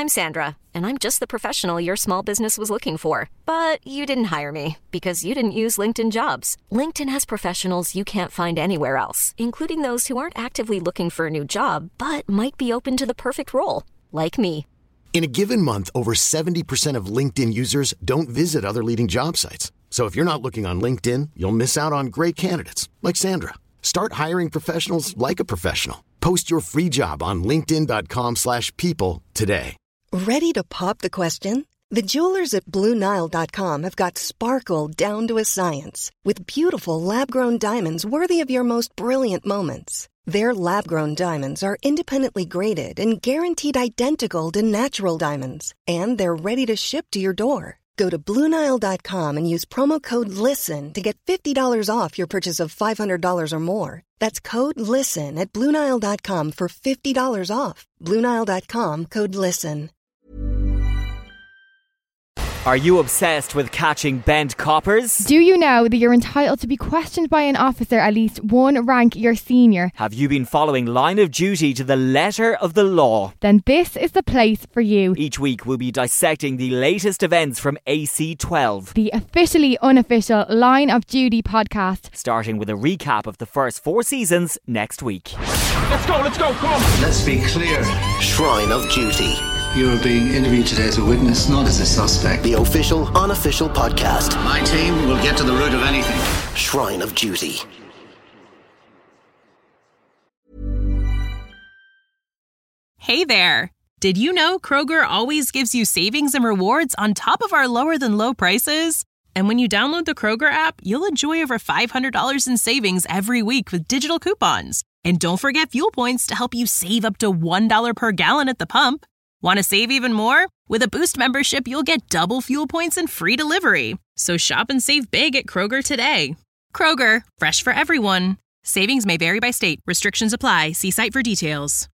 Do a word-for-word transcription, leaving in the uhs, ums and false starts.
I'm Sandra, and I'm just the professional your small business was looking for. But you didn't hire me because you didn't use LinkedIn Jobs. LinkedIn has professionals you can't find anywhere else, including those who aren't actively looking for a new job, but might be open to the perfect role, like me. In a given month, over seventy percent of LinkedIn users don't visit other leading job sites. So if you're not looking on LinkedIn, you'll miss out on great candidates like Sandra. Start hiring professionals like a professional. Post your free job on linkedin.com slash people today. Ready to pop the question? The jewelers at Blue Nile dot com have got sparkle down to a science with beautiful lab-grown diamonds worthy of your most brilliant moments. Their lab-grown diamonds are independently graded and guaranteed identical to natural diamonds, and they're ready to ship to your door. Go to Blue Nile dot com and use promo code LISTEN to get fifty dollars off your purchase of five hundred dollars or more. That's code LISTEN at Blue Nile dot com for fifty dollars off. Blue Nile dot com, code LISTEN. Are you obsessed with catching bent coppers? Do you know that you're entitled to be questioned by an officer at least one rank your senior? Have you been following Line of Duty to the letter of the law? Then this is the place for you. Each week we'll be dissecting the latest events from A C twelve, the officially unofficial Line of Duty podcast, starting with a recap of the first four seasons next week. Let's go, let's go, come on! Let's be clear. Shrine of Duty. You are being interviewed today as a witness, not as a suspect. The official, unofficial podcast. My team will get to the root of anything. Shrine of Duty. Hey there. Did you know Kroger always gives you savings and rewards on top of our lower than low prices? And when you download the Kroger app, you'll enjoy over five hundred dollars in savings every week with digital coupons. And don't forget fuel points to help you save up to one dollar per gallon at the pump. Want to save even more? With a Boost membership, you'll get double fuel points and free delivery. So shop and save big at Kroger today. Kroger, fresh for everyone. Savings may vary by state. Restrictions apply. See site for details.